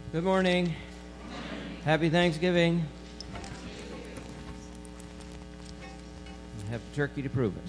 Good morning. Happy Thanksgiving. Have turkey to prove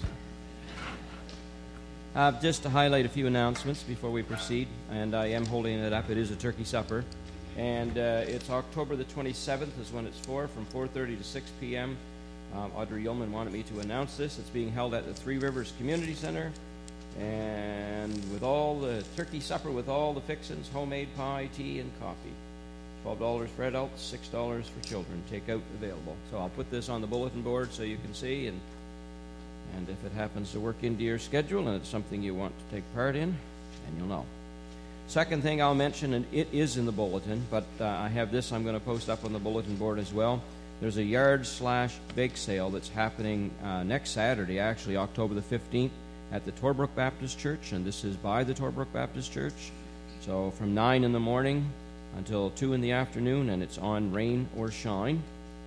it. Just to highlight a few announcements before we proceed, and I am holding it up. It is a turkey supper, and it's October the 27th is when it's from 4:30 to 6 p.m. Audrey Yeoman wanted me to announce this. It's being held at the Three Rivers Community Center, and with all the turkey supper with all the fixings, homemade pie, tea, and coffee. $12 for adults, $6 for children. Takeout available. So I'll put this on the bulletin board so you can see, and if it happens to work into your schedule and it's something you want to take part in, then you'll know. Second thing I'll mention, and it is in the bulletin, but I have this I'm going to post up on the bulletin board as well. There's a yard/bake sale that's happening next Saturday, actually October the 15th, at the Torbrook Baptist Church, and this is by the Torbrook Baptist Church. So from 9 in the morning until 2 in the afternoon, and it's on rain or shine.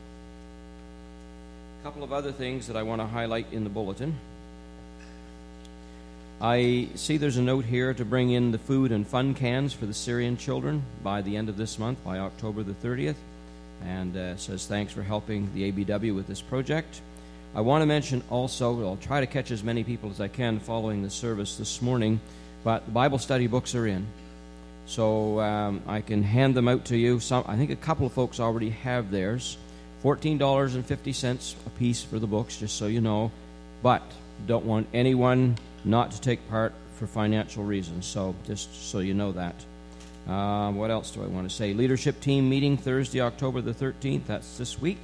A couple of other things that I want to highlight in the bulletin. I see there's a note here to bring in the food and fun cans for the Syrian children by the end of this month, by October the 30th, and says thanks for helping the ABW with this project. I want to mention also, I'll try to catch as many people as I can following the service this morning, but the Bible study books are in. So I can hand them out to you. I think a couple of folks already have theirs. $14.50 a piece for the books, just so you know. But don't want anyone not to take part for financial reasons. So just so you know that. What else do I want to say? Leadership team meeting Thursday, October the 13th. That's this week.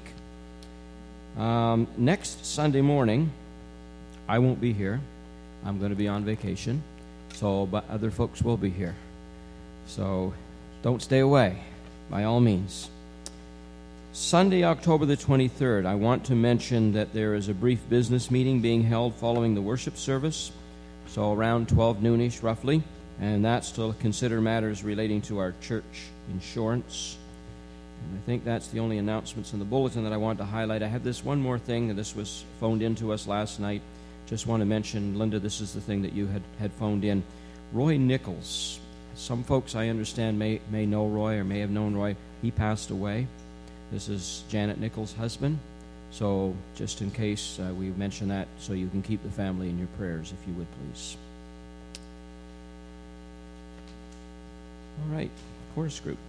Next Sunday morning, I won't be here. I'm going to be on vacation. But other folks will be here. So don't stay away, by all means. Sunday, October the 23rd, I want to mention that there is a brief business meeting being held following the worship service, so around 12 noonish roughly, and that's to consider matters relating to our church insurance. And I think that's the only announcements in the bulletin that I want to highlight. I have this one more thing, and this was phoned in to us last night. Just want to mention, Linda, this is the thing that you had phoned in. Roy Nichols. Some folks, I understand, may know Roy or may have known Roy. He passed away. This is Janet Nichols' husband. So just in case we mention that, so you can keep the family in your prayers, if you would, please. All right, chorus group.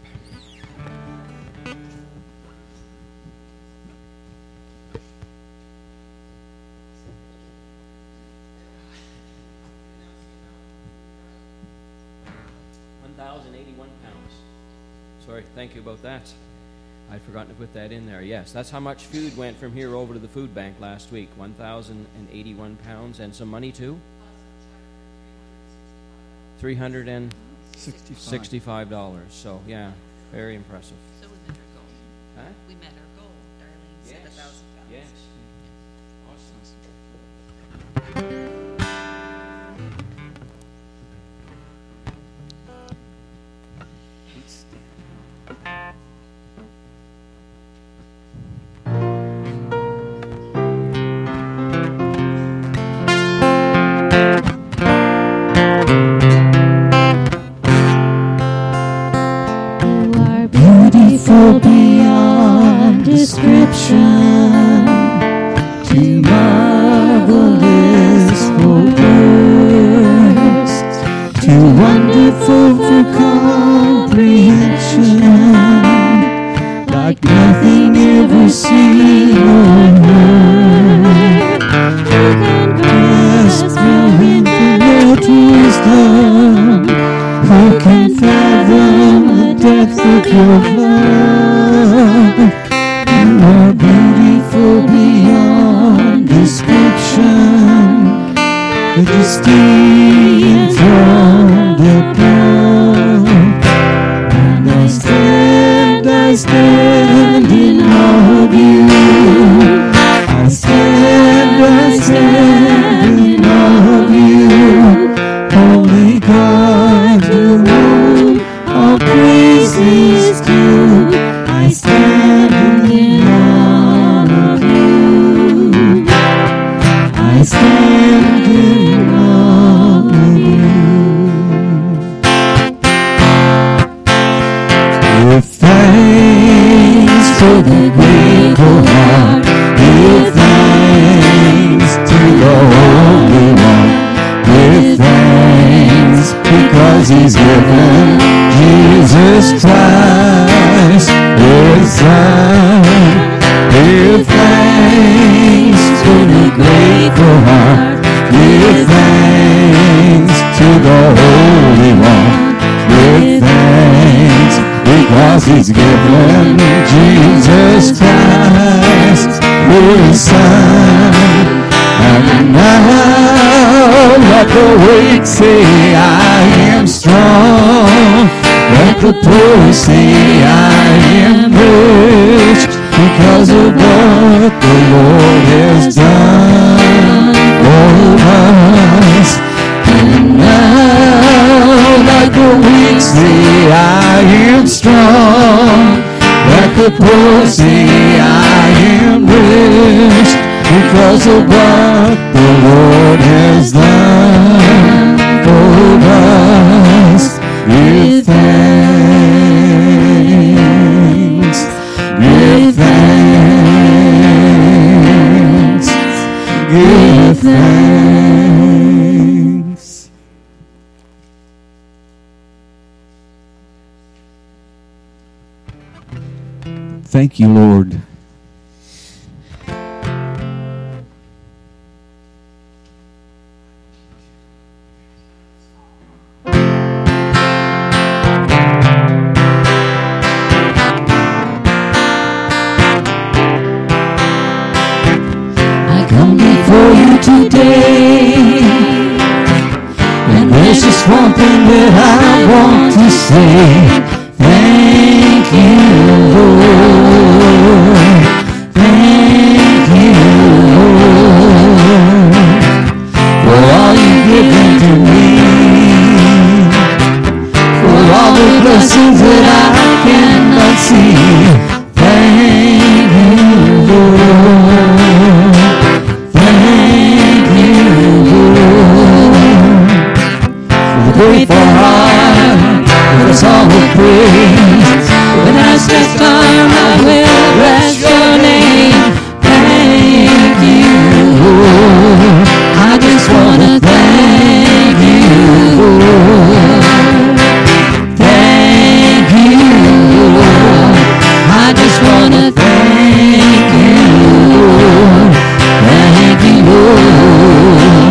Sorry, thank you about that. I'd forgotten to put that in there. Yes, that's how much food went from here over to the food bank last week. 1,081 pounds, and some money too? $365. So, yeah, very impressive. So we met our goal. Huh? We met our goal. Darlene said 1,000 pounds. Yes. Beyond description, too marvelous for words, too wonderful for comprehension, like nothing ever seen or heard. Who can grasp your infinite wisdom? Who can fathom the depth of your love? You are beautiful beyond description, majesty enthroned above. And I stand in awe of you. I stand in awe of you. Holy God, to whom all praise is due. I stand in awe of you. I stand in awe of you. with a grateful heart. Give thanks to the Holy One. Give thanks because He's given Jesus Christ, His Son. Give thanks with a grateful heart. Give thanks to the Holy One. Give thanks because He's given Jesus Christ, His Son. And now let the weak say, I am strong. Let the poor say, I am rich, because of what the Lord has done for us. And now let the weak say, I am strong. Let the poor say, I am rich, because of what the Lord has done for us. Give thanks, give thanks, give thanks. Thank you, Lord. For you today, and there's just one thing that I want to say. Thank you, Lord. Thank you, Lord, for all you've given to me, for all the blessings that I cannot see. Thank you, Lord. Grateful heart, with a song of praise. With an outstretched arm, I will bless your name. Thank you, Lord. I just want to thank you, Lord. Thank you, Lord. I just want to thank you, Lord. Thank you, Lord.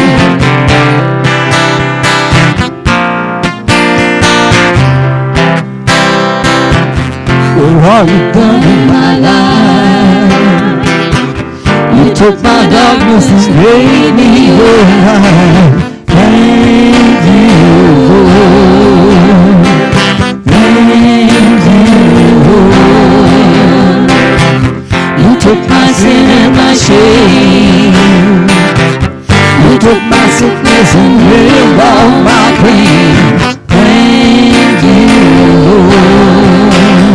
What you've done in my life. You took my darkness and made me your light. Thank you, Lord. Thank you, Lord. You took my sin and my shame. You took my sickness and healed all my pain. Thank you, Lord.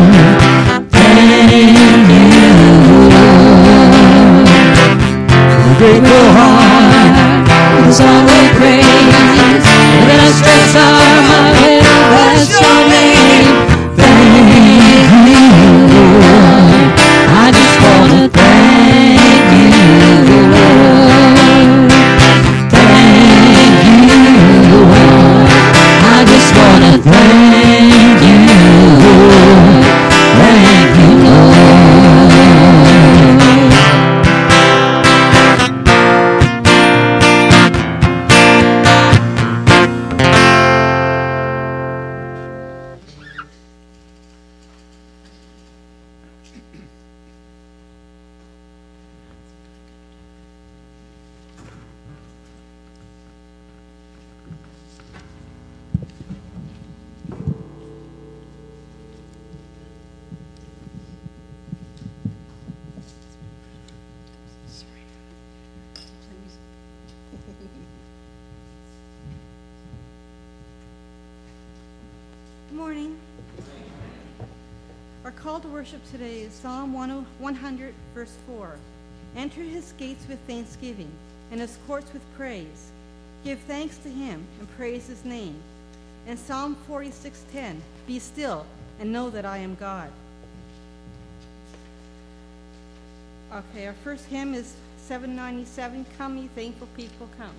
Grateful heart, with a song of praise, with an outstretched arm, I will bless your name. Thank you, Lord. I just want to thank you, Lord. Thank you, Lord. I just want to thank you, Lord. Thank you, Lord. Good morning. Our call to worship today is Psalm 100, verse 4. Enter his gates with thanksgiving and his courts with praise. Give thanks to him and praise his name. And Psalm 46:10, be still and know that I am God. Okay, our first hymn is 797, Come Ye Thankful People, Come.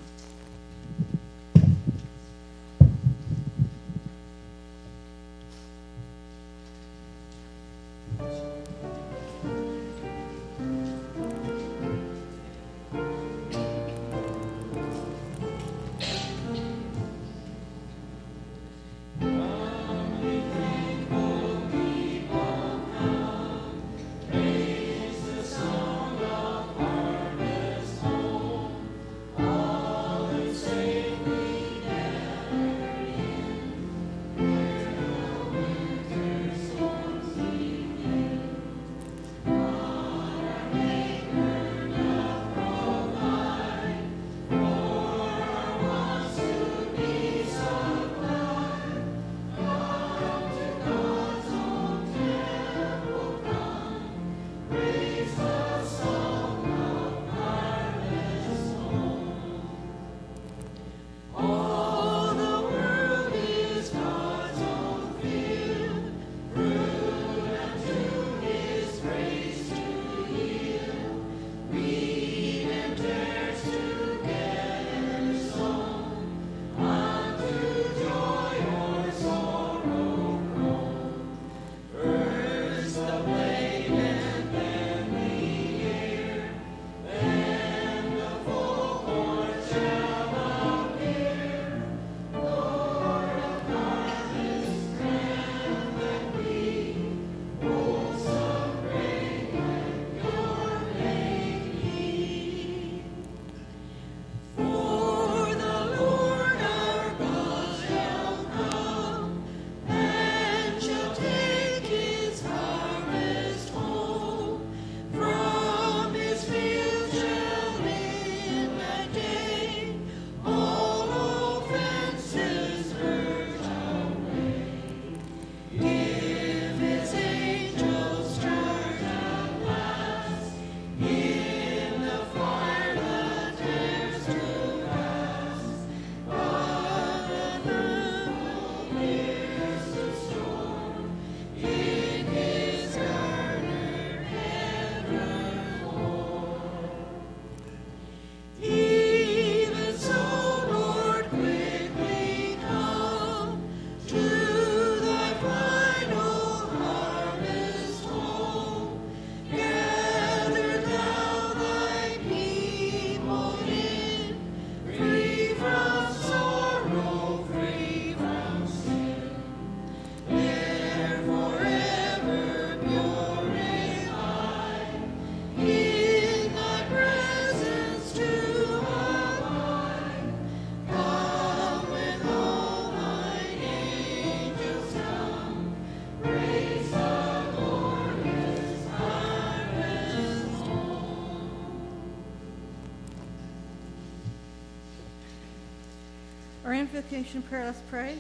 Our invocation prayer, let's pray.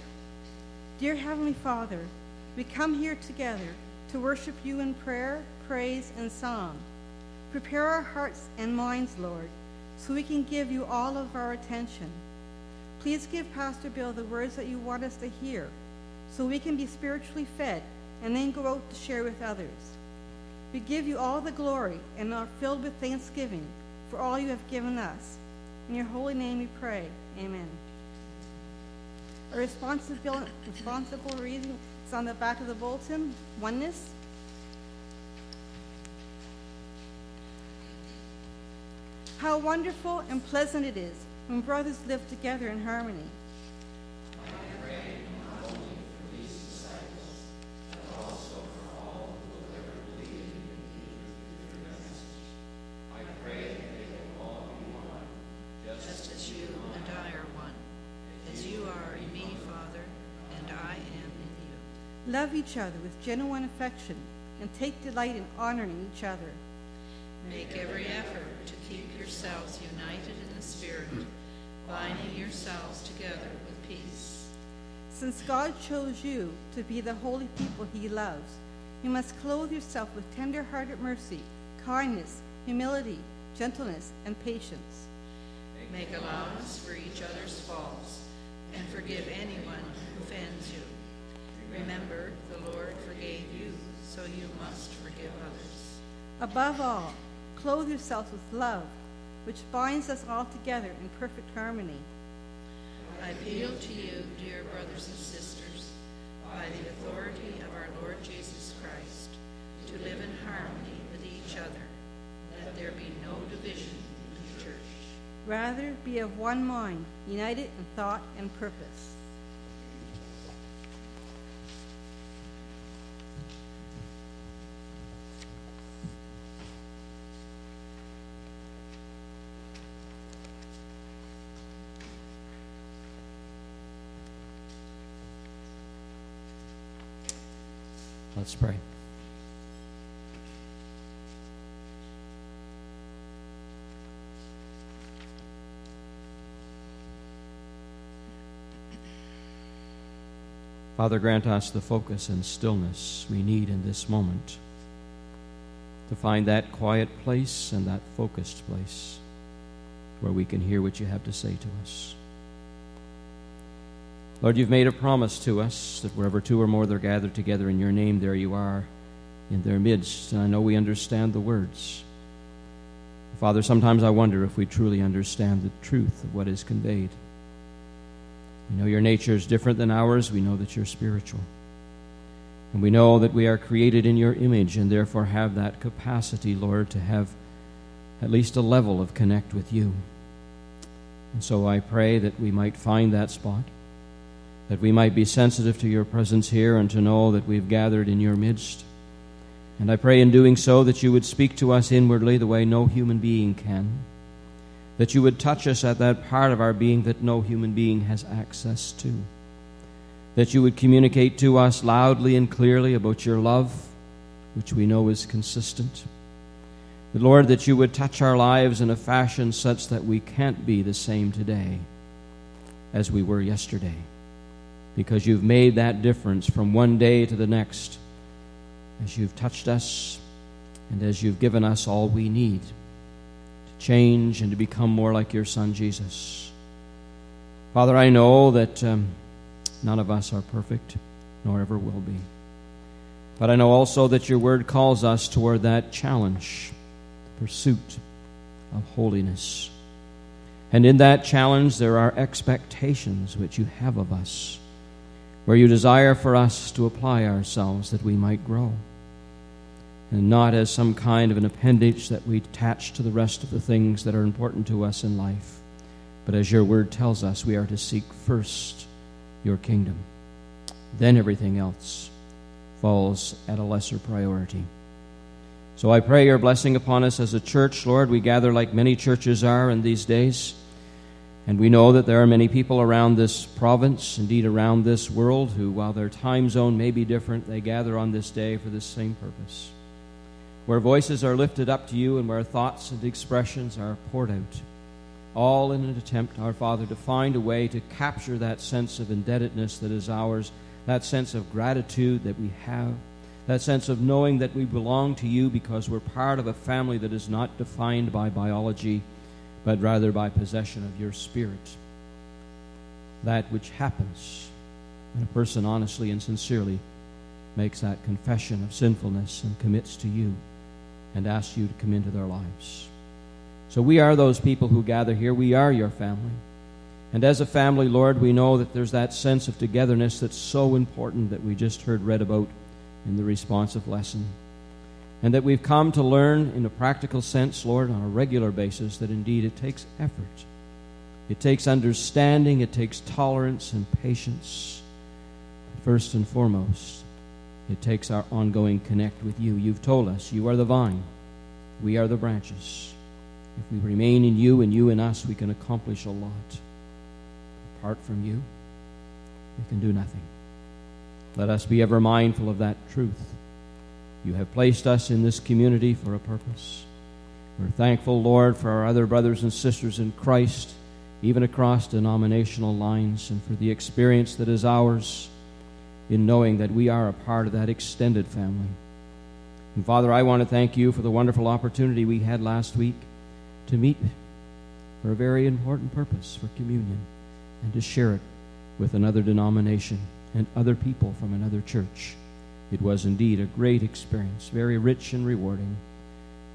Dear Heavenly Father, we come here together to worship you in prayer, praise, and song. Prepare our hearts and minds, Lord, so we can give you all of our attention. Please give Pastor Bill the words that you want us to hear, so we can be spiritually fed and then go out to share with others. We give you all the glory and are filled with thanksgiving for all you have given us. In your holy name we pray. Amen. A responsible reading is on the back of the bulletin, Oneness. How wonderful and pleasant it is when brothers live together in harmony. I pray not only for these disciples, but also for all who will ever believe in you through your message. I pray that they will all be one, just as you and I are one, as you are in me, Father, and I am in you. Love each other with genuine affection and take delight in honoring each other. Make every effort to keep yourselves united in the Spirit, binding yourselves together with peace. Since God chose you to be the holy people he loves, you must clothe yourself with tender-hearted mercy, kindness, humility, gentleness, and patience. Make allowance for each other's faults and forgive anyone who offends you. Remember, the Lord forgave you, so you must forgive others. Above all, clothe yourselves with love, which binds us all together in perfect harmony. I appeal to you, dear brothers and sisters, by the authority of our Lord Jesus Christ, to live in harmony with each other. Let there be no division in the church. Rather, be of one mind, united in thought and purpose. Let's pray. Father, grant us the focus and stillness we need in this moment to find that quiet place and that focused place where we can hear what you have to say to us. Lord, you've made a promise to us that wherever two or more are gathered together in your name, there you are in their midst. And I know we understand the words. Father, sometimes I wonder if we truly understand the truth of what is conveyed. We know your nature is different than ours. We know that you're spiritual. And we know that we are created in your image and therefore have that capacity, Lord, to have at least a level of connect with you. And so I pray that we might find that spot, that we might be sensitive to your presence here and to know that we've gathered in your midst. And I pray in doing so that you would speak to us inwardly the way no human being can, that you would touch us at that part of our being that no human being has access to, that you would communicate to us loudly and clearly about your love, which we know is consistent. But Lord, that you would touch our lives in a fashion such that we can't be the same today as we were yesterday, because you've made that difference from one day to the next as you've touched us and as you've given us all we need to change and to become more like your Son, Jesus. Father, I know that none of us are perfect, nor ever will be. But I know also that your word calls us toward that challenge, the pursuit of holiness. And in that challenge, there are expectations which you have of us, where you desire for us to apply ourselves that we might grow, and not as some kind of an appendage that we attach to the rest of the things that are important to us in life, but as your word tells us, we are to seek first your kingdom. Then everything else falls at a lesser priority. So I pray your blessing upon us as a church, Lord. We gather like many churches are in these days, and we know that there are many people around this province, indeed around this world, who, while their time zone may be different, they gather on this day for this same purpose, where voices are lifted up to you and where thoughts and expressions are poured out, all in an attempt, our Father, to find a way to capture that sense of indebtedness that is ours, that sense of gratitude that we have, that sense of knowing that we belong to you because we're part of a family that is not defined by biology, but rather by possession of your Spirit. That which happens when a person honestly and sincerely makes that confession of sinfulness and commits to you and asks you to come into their lives. So we are those people who gather here. We are your family. And as a family, Lord, we know that there's that sense of togetherness that's so important that we just heard read about in the responsive lesson. And that we've come to learn in a practical sense, Lord, on a regular basis, that indeed it takes effort. It takes understanding, it takes tolerance and patience. First and foremost, it takes our ongoing connect with you. You've told us you are the vine, we are the branches. If we remain in you and you in us, we can accomplish a lot. Apart from you, we can do nothing. Let us be ever mindful of that truth. You have placed us in this community for a purpose. We're thankful, Lord, for our other brothers and sisters in Christ, even across denominational lines, and for the experience that is ours in knowing that we are a part of that extended family. And Father, I want to thank you for the wonderful opportunity we had last week to meet for a very important purpose, for communion, and to share it with another denomination and other people from another church. It was indeed a great experience, very rich and rewarding.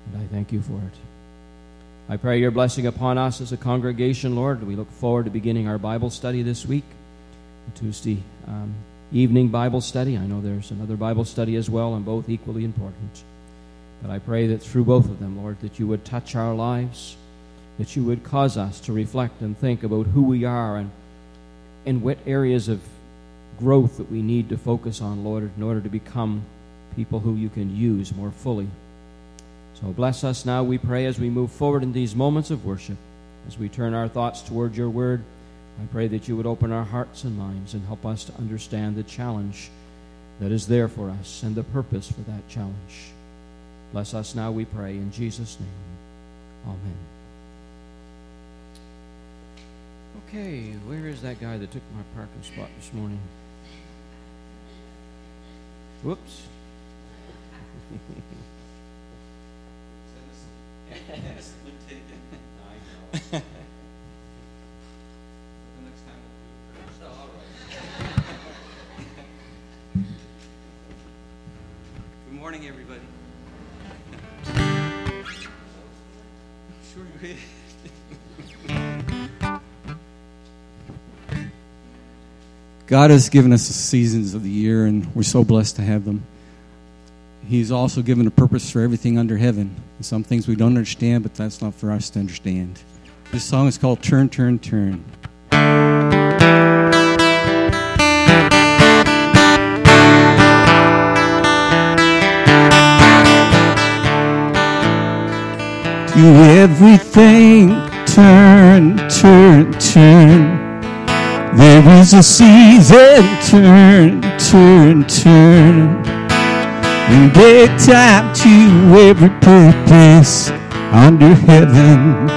And I thank you for it. I pray your blessing upon us as a congregation, Lord. We look forward to beginning our Bible study this week, Tuesday evening Bible study. I know there's another Bible study as well, and both equally important. But I pray that through both of them, Lord, that you would touch our lives, that you would cause us to reflect and think about who we are and what areas of growth that we need to focus on, Lord, in order to become people who you can use more fully. So bless us now, we pray, as we move forward in these moments of worship, as we turn our thoughts toward your word. I pray that you would open our hearts and minds and help us to understand the challenge that is there for us and the purpose for that challenge. Bless us now, we pray, in Jesus' name. Amen. Okay, where is that guy that took my parking spot this morning? Whoops. Good morning, everybody. Sure. God has given us the seasons of the year, and we're so blessed to have them. He's also given a purpose for everything under heaven. Some things we don't understand, but that's not for us to understand. This song is called Turn, Turn, Turn. To everything, turn, turn, turn. There is a season, turn, turn, turn. And daytime to every purpose under heaven.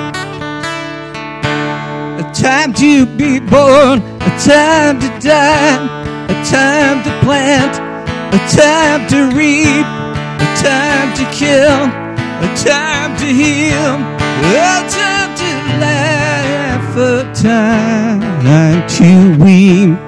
A time to be born, a time to die, a time to plant, a time to reap, a time to kill, a time to heal, a time to laugh, a time to weep.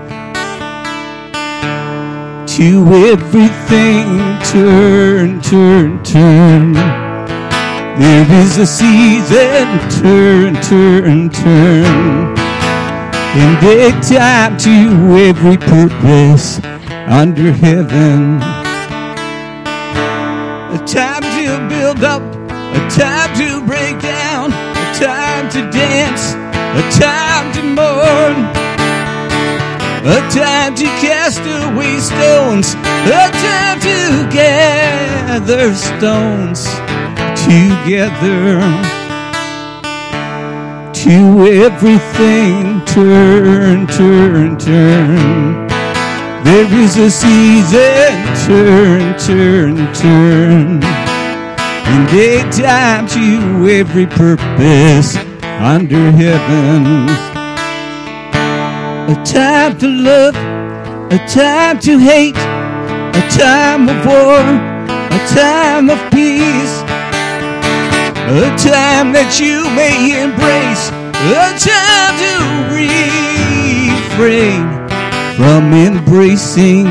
To everything, turn, turn, turn. There is a season, turn, turn, turn. And a time to every purpose under heaven. A time to build up, a time to break down, a time to dance, a time to mourn. A time to cast away stones, a time to gather stones together. To everything, turn, turn, turn. There is a season, turn, turn, turn. And a time to every purpose under heaven. A time to love, a time to hate, a time of war, a time of peace, a time that you may embrace, a time to refrain from embracing.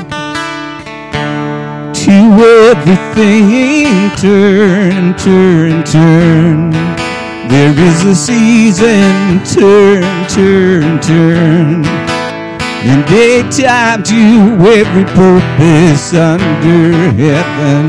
To everything, turn, turn, turn. There is a season, turn, turn, turn. And a time to every purpose under heaven.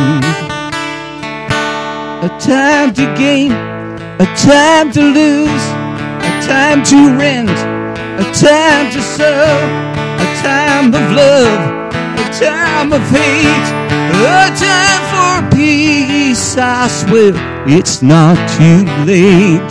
A time to gain, a time to lose, a time to rent, a time to sow, a time of love, a time of hate, a time for peace. I swear it's not too late.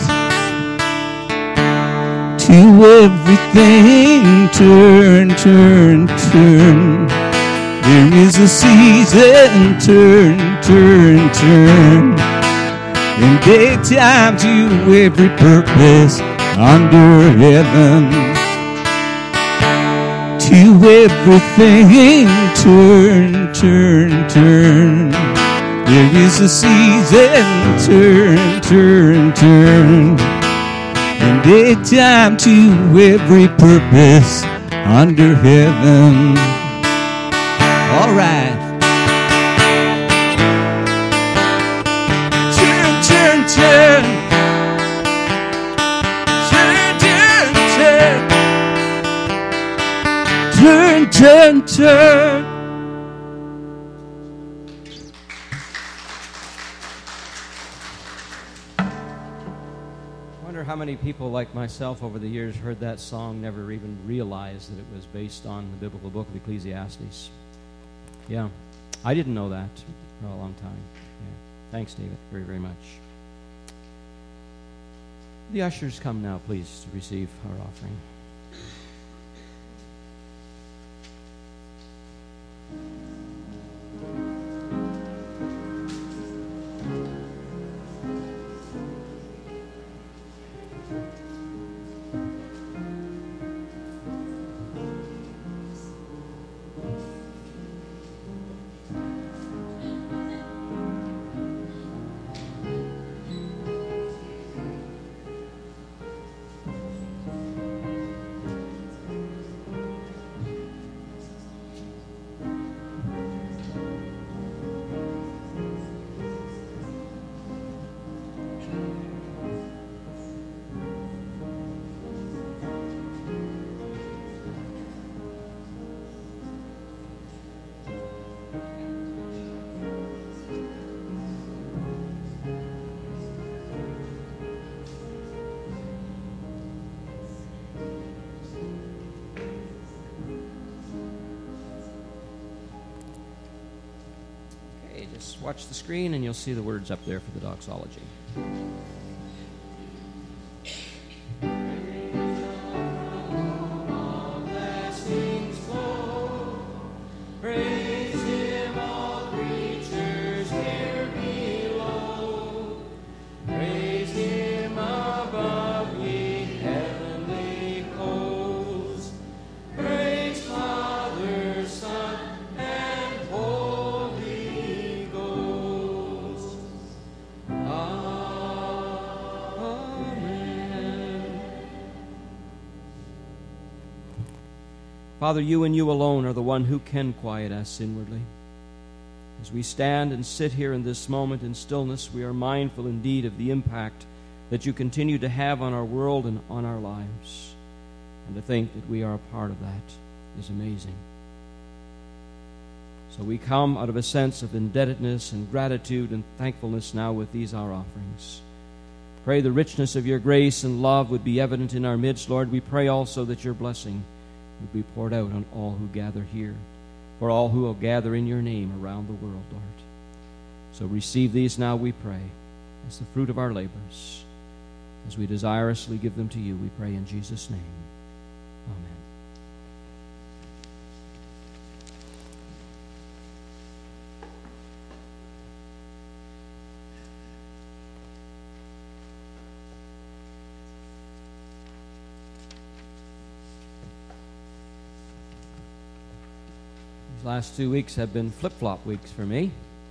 To everything, turn, turn, turn. There is a season, turn, turn, turn. And a time to every purpose under heaven. To everything, turn, turn, turn. There is a season, turn, turn, turn. And a time to every purpose under heaven. All right. To turn, turn, turn. I wonder how many people like myself over the years heard that song, never even realized that it was based on the biblical book of Ecclesiastes. Yeah, I didn't know that for a long time. Yeah. Thanks, David, very, very much. The ushers come now, please, to receive our offering. Just watch the screen and you'll see the words up there for the doxology. Father, you and you alone are the one who can quiet us inwardly. As we stand and sit here in this moment in stillness, we are mindful indeed of the impact that you continue to have on our world and on our lives. And to think that we are a part of that is amazing. So we come out of a sense of indebtedness and gratitude and thankfulness now with these our offerings. Pray the richness of your grace and love would be evident in our midst, Lord. We pray also that your blessing would be poured out on all who gather here, for all who will gather in your name around the world, Lord. So receive these now, we pray, as the fruit of our labors. As we desirously give them to you, we pray in Jesus' name. Amen. Last 2 weeks have been flip-flop weeks for me.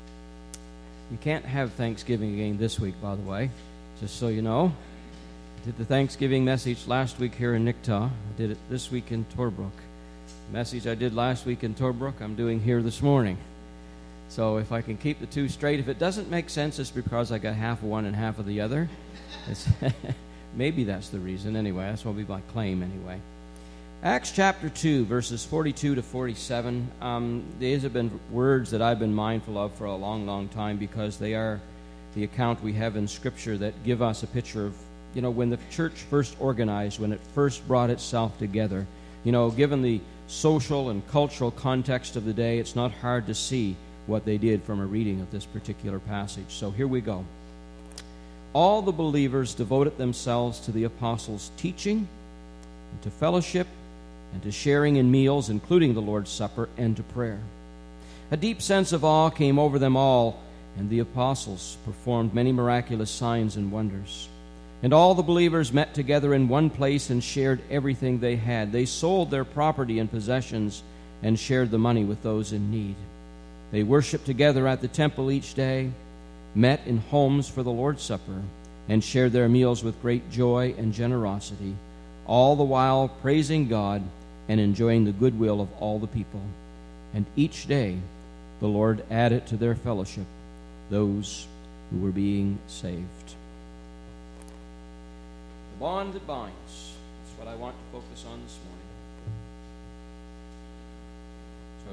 You can't have Thanksgiving again this week, by the way, just so you know. I did the Thanksgiving message last week here in Nicktaw. I did it this week in Torbrook. The message I did last week in Torbrook, I'm doing here this morning. So if I can keep the two straight, if it doesn't make sense, it's because I got half of one and half of the other. Maybe that's the reason. Anyway, that's what will be my claim anyway. Acts chapter 2, verses 42 to 47. These have been words that I've been mindful of for a long, long time because they are the account we have in Scripture that give us a picture of, when the church first organized, when it first brought itself together. Given the social and cultural context of the day, it's not hard to see what they did from a reading of this particular passage. So here we go. All the believers devoted themselves to the apostles' teaching, and to fellowship, and to sharing in meals, including the Lord's Supper, and to prayer. A deep sense of awe came over them all, and the apostles performed many miraculous signs and wonders. And all the believers met together in one place and shared everything they had. They sold their property and possessions and shared the money with those in need. They worshiped together at the temple each day, met in homes for the Lord's Supper, and shared their meals with great joy and generosity, all the while praising God and enjoying the goodwill of all the people. And each day the Lord added to their fellowship those who were being saved. The bond that binds. That's what I want to focus on this morning.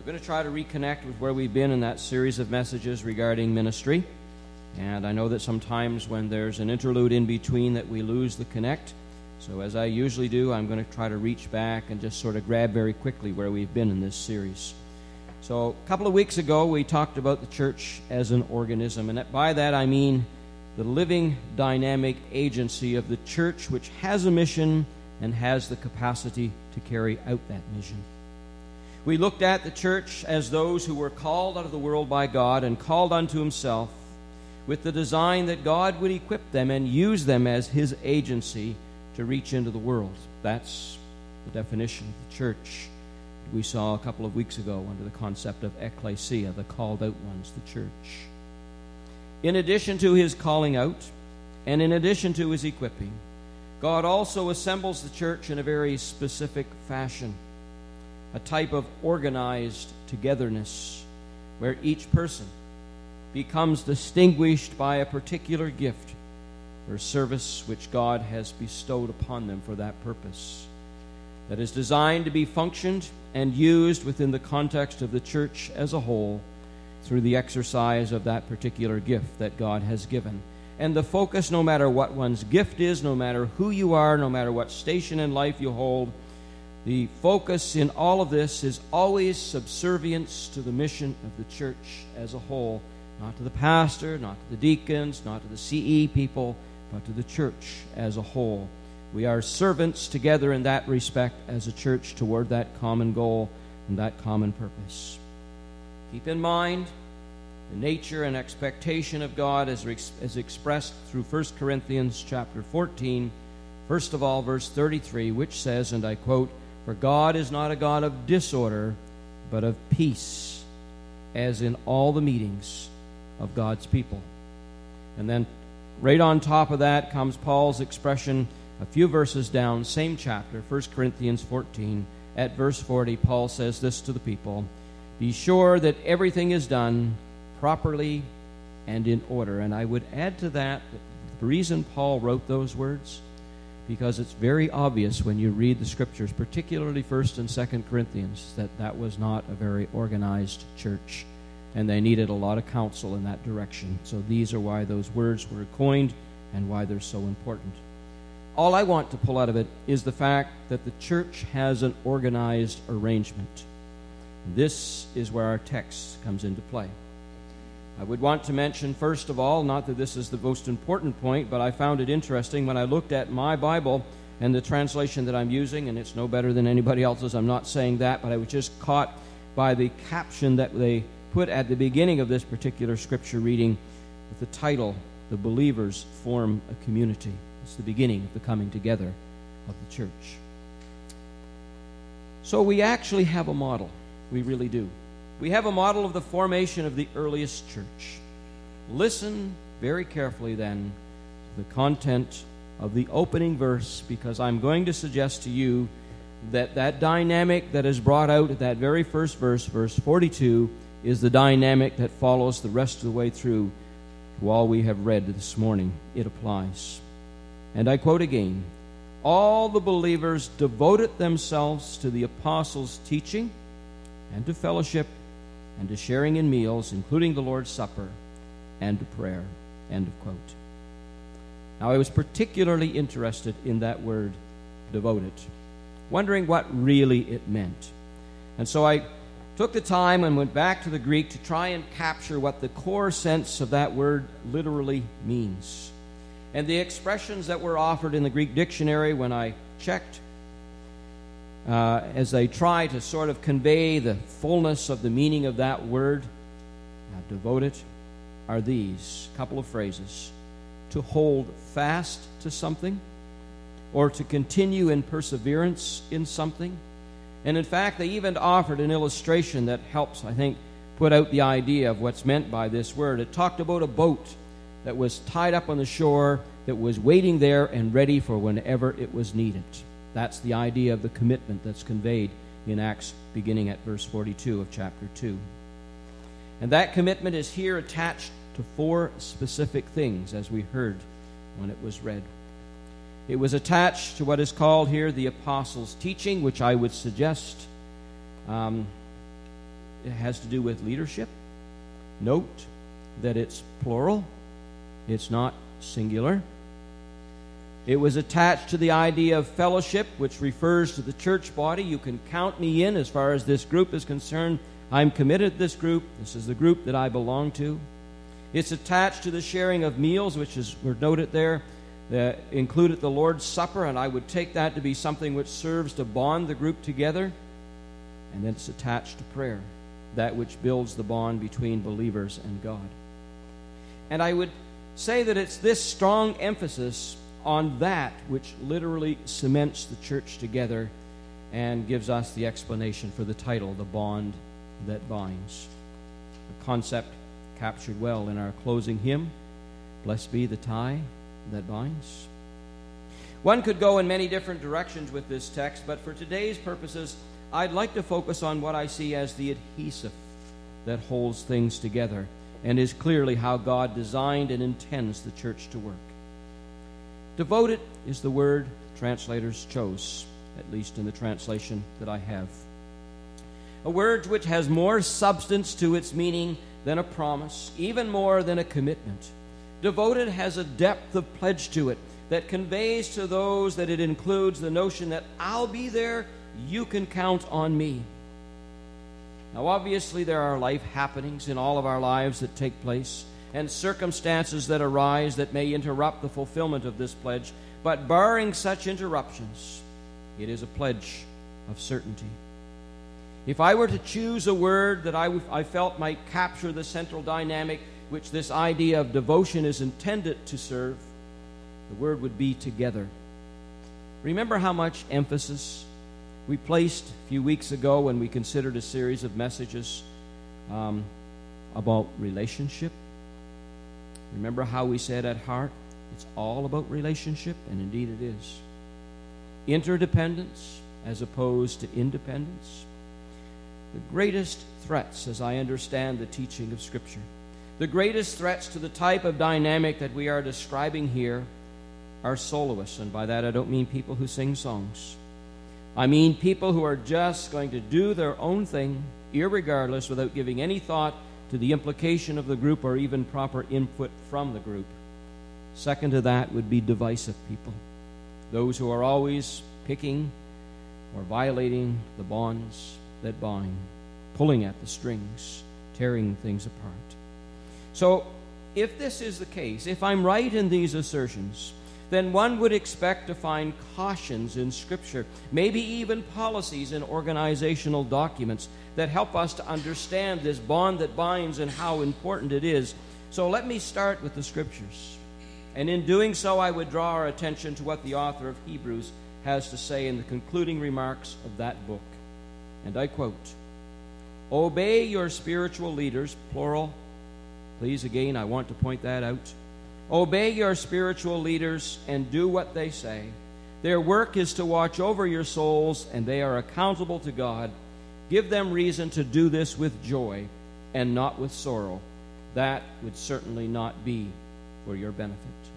We're going to try to reconnect with where we've been in that series of messages regarding ministry. And I know that sometimes when there's an interlude in between that we lose the connect. So as I usually do, I'm going to try to reach back and just sort of grab very quickly where we've been in this series. So a couple of weeks ago, we talked about the church as an organism. And by that I mean the living, dynamic agency of the church, which has a mission and has the capacity to carry out that mission. We looked at the church as those who were called out of the world by God and called unto himself with the design that God would equip them and use them as his agency to reach into the world. That's the definition of the church we saw a couple of weeks ago under the concept of ecclesia, the called out ones, the church. In addition to his calling out, and in addition to his equipping, God also assembles the church in a very specific fashion, a type of organized togetherness where each person becomes distinguished by a particular gift or service which God has bestowed upon them for that purpose, that is designed to be functioned and used within the context of the church as a whole through the exercise of that particular gift that God has given. And the focus, no matter what one's gift is, no matter who you are, no matter what station in life you hold, the focus in all of this is always subservience to the mission of the church as a whole, not to the pastor, not to the deacons, not to the CE people, but to the church as a whole. We are servants together in that respect as a church toward that common goal and that common purpose. Keep in mind the nature and expectation of God as expressed through 1 Corinthians chapter 14, first of all, verse 33, which says, and I quote, "For God is not a God of disorder, but of peace, as in all the meetings of God's people." And then right on top of that comes Paul's expression a few verses down, same chapter, 1 Corinthians 14, at verse 40, Paul says this to the people, "Be sure that everything is done properly and in order." And I would add to that the reason Paul wrote those words, because it's very obvious when you read the scriptures, particularly 1st and 2nd Corinthians, that that was not a very organized church, and they needed a lot of counsel in that direction. So these are why those words were coined and why they're so important. All I want to pull out of it is the fact that the church has an organized arrangement. This is where our text comes into play. I would want to mention, first of all, not that this is the most important point, but I found it interesting when I looked at my Bible and the translation that I'm using, and it's no better than anybody else's, I'm not saying that, but I was just caught by the caption that they put at the beginning of this particular scripture reading with the title, "The Believers Form a Community." It's the beginning of the coming together of the church. So we actually have a model. We really do. We have a model of the formation of the earliest church. Listen very carefully then to the content of the opening verse, because I'm going to suggest to you that that dynamic that is brought out at that very first verse, verse 42, is the dynamic that follows the rest of the way through to all we have read this morning. It applies. And I quote again, "All the believers devoted themselves to the apostles' teaching and to fellowship and to sharing in meals, including the Lord's Supper, and to prayer." End of quote. Now, I was particularly interested in that word, devoted, wondering what really it meant. And so I took the time and went back to the Greek to try and capture what the core sense of that word literally means. And the expressions that were offered in the Greek dictionary when I checked, as they try to sort of convey the fullness of the meaning of that word, devoted, are these couple of phrases: to hold fast to something, or to continue in perseverance in something. And in fact, they even offered an illustration that helps, I think, put out the idea of what's meant by this word. It talked about a boat that was tied up on the shore, that was waiting there and ready for whenever it was needed. That's the idea of the commitment that's conveyed in Acts beginning at verse 42 of chapter 2. And that commitment is here attached to four specific things, as we heard when it was read. It was attached to what is called here the apostles' teaching, which I would suggest it has to do with leadership. Note that it's plural. It's not singular. It was attached to the idea of fellowship, which refers to the church body. You can count me in as far as this group is concerned. I'm committed to this group. This is the group that I belong to. It's attached to the sharing of meals, which is noted there, that included the Lord's Supper, and I would take that to be something which serves to bond the group together. And then it's attached to prayer, that which builds the bond between believers and God. And I would say that it's this strong emphasis on that which literally cements the church together and gives us the explanation for the title, The Bond That Binds. A concept captured well in our closing hymn, Blessed Be the Tie That Binds. One could go in many different directions with this text, but for today's purposes, I'd like to focus on what I see as the adhesive that holds things together and is clearly how God designed and intends the church to work. Devoted is the word translators chose, at least in the translation that I have. A word which has more substance to its meaning than a promise, even more than a commitment. Devoted has a depth of pledge to it that conveys to those that it includes the notion that I'll be there, you can count on me. Now, obviously, there are life happenings in all of our lives that take place, and circumstances that arise that may interrupt the fulfillment of this pledge. But barring such interruptions, it is a pledge of certainty. If I were to choose a word that I felt might capture the central dynamic which this idea of devotion is intended to serve, the word would be together. Remember how much emphasis we placed a few weeks ago when we considered a series of messages about relationship? Remember how we said at heart, it's all about relationship, and indeed it is. Interdependence as opposed to independence. The greatest threats, as I understand the teaching of Scripture, the greatest threats to the type of dynamic that we are describing here are soloists, and by that I don't mean people who sing songs. I mean people who are just going to do their own thing, irregardless, without giving any thought to the implication of the group or even proper input from the group. Second to that would be divisive people, those who are always picking or violating the bonds that bind, pulling at the strings, tearing things apart. So, if this is the case, if I'm right in these assertions, then one would expect to find cautions in Scripture, maybe even policies in organizational documents that help us to understand this bond that binds and how important it is. So let me start with the Scriptures. And in doing so, I would draw our attention to what the author of Hebrews has to say in the concluding remarks of that book. And I quote, "Obey your spiritual leaders," plural. Please, again, I want to point that out. "Obey your spiritual leaders and do what they say. Their work is to watch over your souls, and they are accountable to God. Give them reason to do this with joy and not with sorrow. That would certainly not be for your benefit."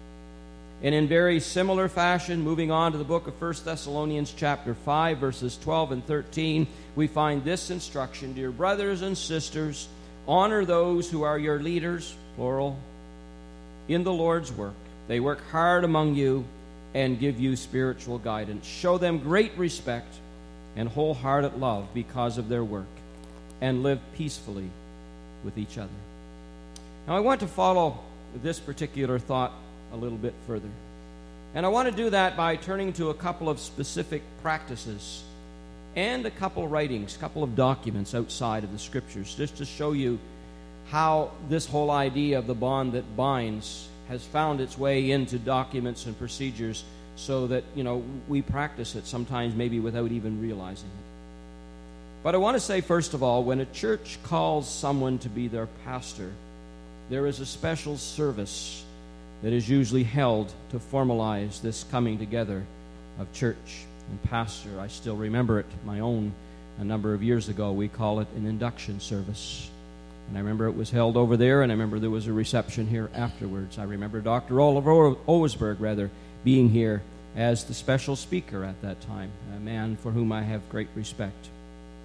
And in very similar fashion, moving on to the book of 1 Thessalonians chapter 5, verses 12 and 13, we find this instruction: "Dear brothers and sisters, honor those who are your leaders," plural, "in the Lord's work. They work hard among you and give you spiritual guidance. Show them great respect and wholehearted love because of their work, and live peacefully with each other." Now, I want to follow this particular thought a little bit further. And I want to do that by turning to a couple of specific practices and a couple of writings, a couple of documents outside of the Scriptures, just to show you how this whole idea of the bond that binds has found its way into documents and procedures so that, we practice it sometimes maybe without even realizing it. But I want to say, first of all, when a church calls someone to be their pastor, there is a special service that is usually held to formalize this coming together of church and pastor. I still remember it, my own, a number of years ago. We call it an induction service. And I remember it was held over there, and I remember there was a reception here afterwards. I remember Dr. Oliver Owisberg, being here as the special speaker at that time, a man for whom I have great respect.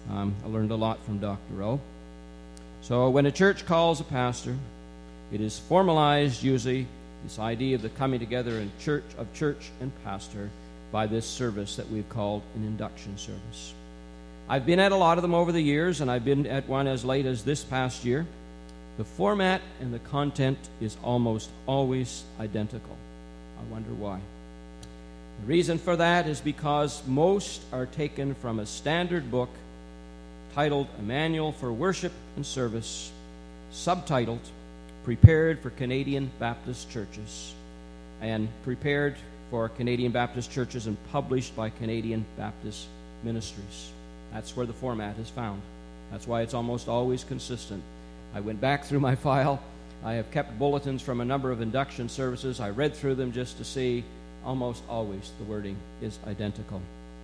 I learned a lot from Dr. O. So when a church calls a pastor, it is formalized usually, this idea of the coming together in church and pastor, by this service that we've called an induction service. I've been at a lot of them over the years, and I've been at one as late as this past year. The format and the content is almost always identical. I wonder why. The reason for that is because most are taken from a standard book titled A Manual for Worship and Service, subtitled Prepared for Canadian Baptist Churches, and prepared for Canadian Baptist churches and published by Canadian Baptist Ministries. That's where the format is found. That's why it's almost always consistent. I went back through my file. I have kept bulletins from a number of induction services. I read through them just to see. Almost always the wording is identical.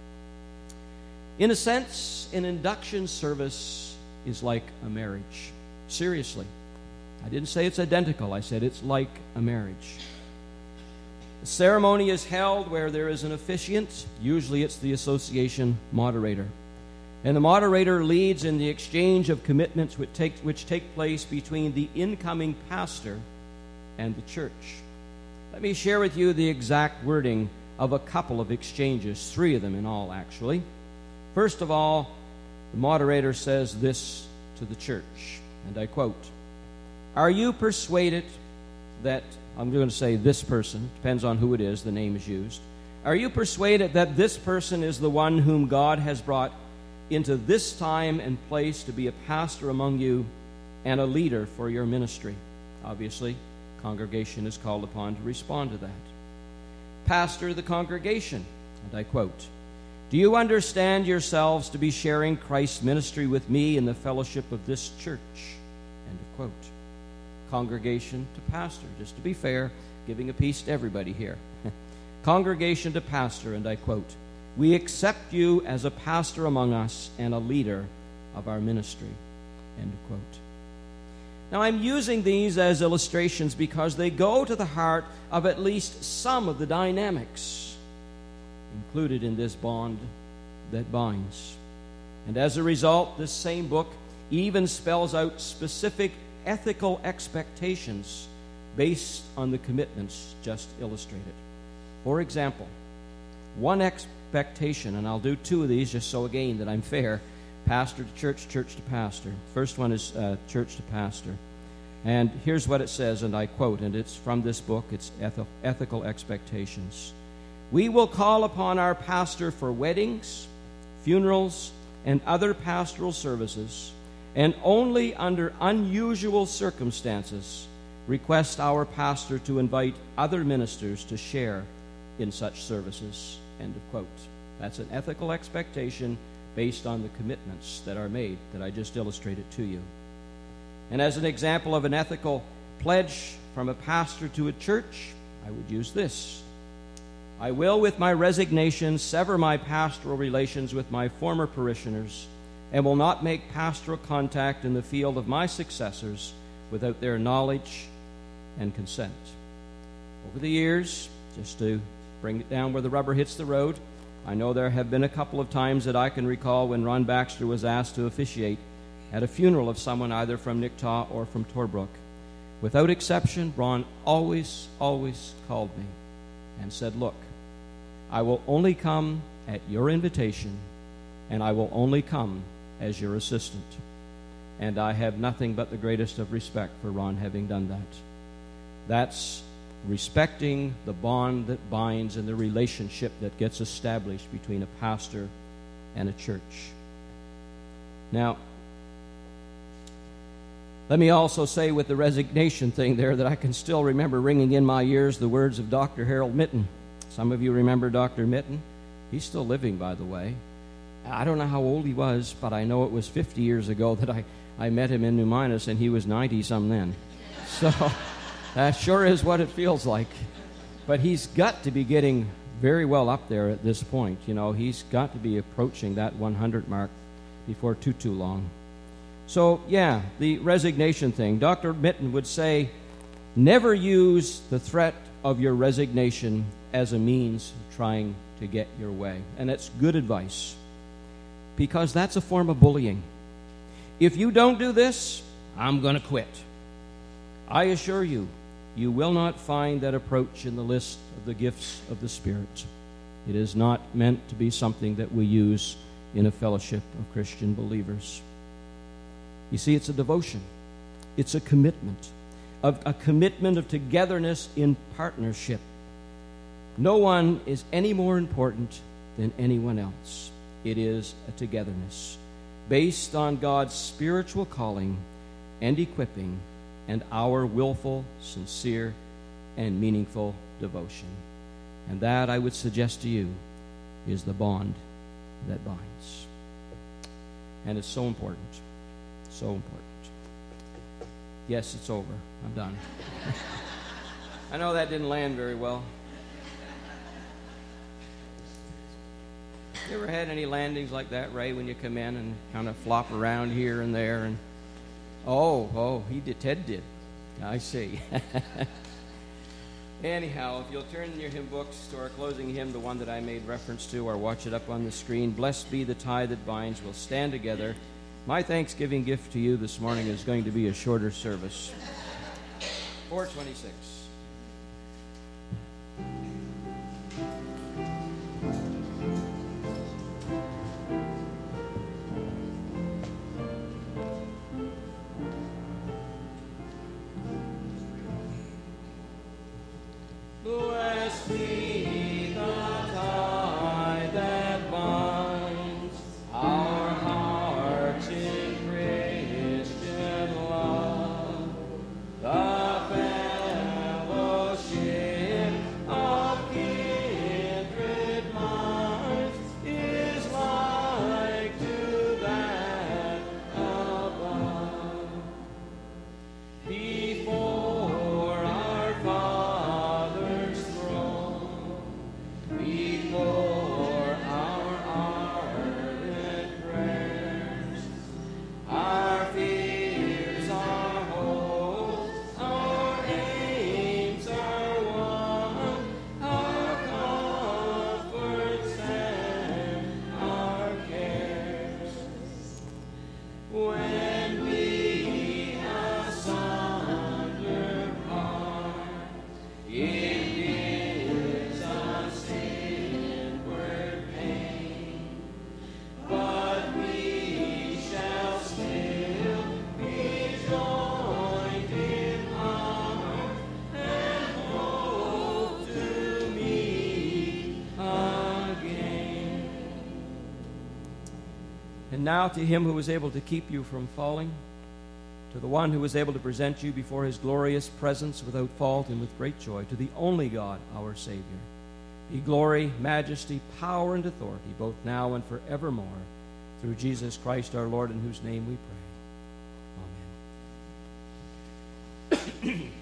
In a sense, an induction service is like a marriage. Seriously. I didn't say it's identical. I said it's like a marriage. The ceremony is held where there is an officiant. Usually it's the association moderator. And the moderator leads in the exchange of commitments which take place between the incoming pastor and the church. Let me share with you the exact wording of a couple of exchanges, 3 of them in all, actually. First of all, the moderator says this to the church, and I quote, "Are you persuaded that," I'm going to say this person, depends on who it is, the name is used, "Are you persuaded that this person is the one whom God has brought into this time and place to be a pastor among you and a leader for your ministry?" Obviously, congregation is called upon to respond to that. Pastor of the congregation, and I quote, "Do you understand yourselves to be sharing Christ's ministry with me in the fellowship of this church?" End of quote. Congregation to pastor, just to be fair, giving a piece to everybody here. Congregation to pastor, and I quote, "We accept you as a pastor among us and a leader of our ministry." End of quote. Now, I'm using these as illustrations because they go to the heart of at least some of the dynamics included in this bond that binds. And as a result, this same book even spells out specific ethical expectations based on the commitments just illustrated. For example, one expectation, and I'll do 2 of these just so again that I'm fair, pastor to church, church to pastor. First one is church to pastor. And here's what it says, and I quote, and it's from this book, it's Ethical Expectations. "We will call upon our pastor for weddings, funerals, and other pastoral services, and only under unusual circumstances request our pastor to invite other ministers to share in such services." End of quote. That's an ethical expectation based on the commitments that are made that I just illustrated to you. And as an example of an ethical pledge from a pastor to a church, I would use this. "I will, with my resignation, sever my pastoral relations with my former parishioners and will not make pastoral contact in the field of my successors without their knowledge and consent." Over the years, just to bring it down where the rubber hits the road, I know there have been a couple of times that I can recall when Ron Baxter was asked to officiate at a funeral of someone either from Nicktaw or from Torbrook. Without exception, Ron always called me and said, "Look, I will only come at your invitation, and I will only come as your assistant." And I have nothing but the greatest of respect for Ron having done that. That's respecting the bond that binds and the relationship that gets established between a pastor and a church. Now, let me also say with the resignation thing there that I can still remember ringing in my ears the words of Dr. Harold Mitten. Some of you remember Dr. Mitten. He's still living, by the way. I don't know how old he was, but I know it was 50 years ago that I met him in New Minas, and he was 90-some then. So that sure is what it feels like. But he's got to be getting very well up there at this point. You know, he's got to be approaching that 100 mark before too long. So, yeah, the resignation thing. Dr. Mitten would say, never use the threat of your resignation as a means of trying to get your way. And that's good advice. because that's a form of bullying. If you don't do this, I'm going to quit. I assure you, you will not find that approach in the list of the gifts of the Spirit. It is not meant to be something that we use in a fellowship of Christian believers. You see, it's a devotion. It's a commitment of togetherness in partnership. No one is any more important than anyone else. It is a togetherness based on God's spiritual calling and equipping and our willful, sincere, and meaningful devotion. And that, I would suggest to you, is the bond that binds. And it's so important. So important. Yes, it's over. I'm done. I know that didn't land very well. You ever had any landings like that, Ray, when you come in and kind of flop around here and there? And he did. Ted did. I see. Anyhow, if you'll turn in your hymn books to our closing hymn, the one that I made reference to, or watch it up on the screen, Blessed Be the Tie That Binds. We'll stand together. My Thanksgiving gift to you this morning is going to be a shorter service. 4:26. Blessed be the tie that binds our hearts in Christian love, the fellowship of kindred minds is like to that above. Before our Father's throne, before our ardent prayers, our fears, our hopes, our aims are one, our comforts and our cares. When we asunder part, it gives us inward pain, but we shall still be joined in heart and hope to meet again. And now to him who is able to keep you from falling, to the one who is able to present you before his glorious presence without fault and with great joy, to the only God, our Savior, be glory, majesty, power, and authority, both now and forevermore, through Jesus Christ our Lord, in whose name we pray. Amen.